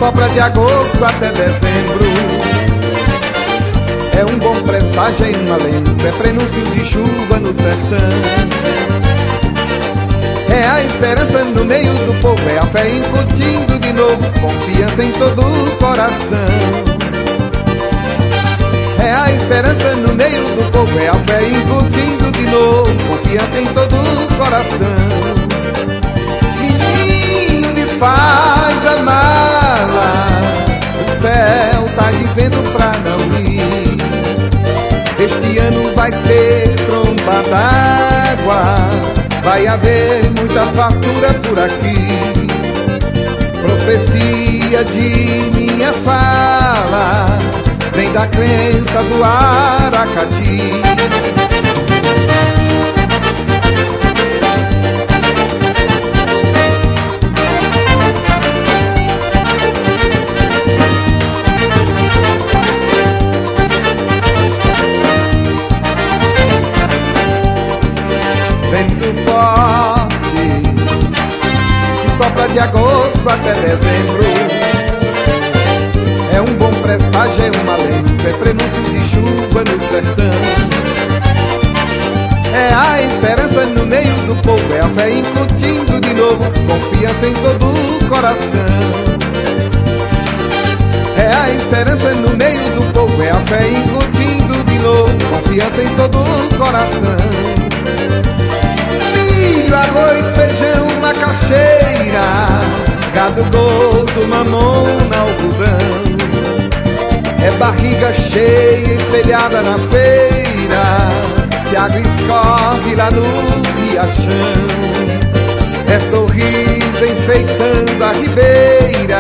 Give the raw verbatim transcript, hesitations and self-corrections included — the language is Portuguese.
sopra de agosto até dezembro. É um bom presságio e um alento, é prenúncio de chuva no sertão. É a esperança no meio do povo, é a fé incutindo de novo confiança em todo o coração. É a esperança no meio do povo, é a fé incutindo de novo confiança em todo o coração. Menino, desfaz a mala, o céu tá dizendo pra não ir. Este ano vai ter tromba d'água, vai haver muita fartura por aqui. Profecia de minha fala vem da crença do Aracati. Vento forte que sopra de agosto até dezembro. É um bom presságio, é um alento, é prenúncio de chuva no sertão. É a esperança no meio do povo, é a fé incutindo de novo confiança em todo o coração. É a esperança no meio do povo, é a fé incutindo de novo confiança em todo o coração. Milho, arroz, feijão, macaxeira, gado gordo, mamona, algodão. É barriga cheia espelhada na feira, se água escorre lá no riachão. É sorriso enfeitando a ribeira,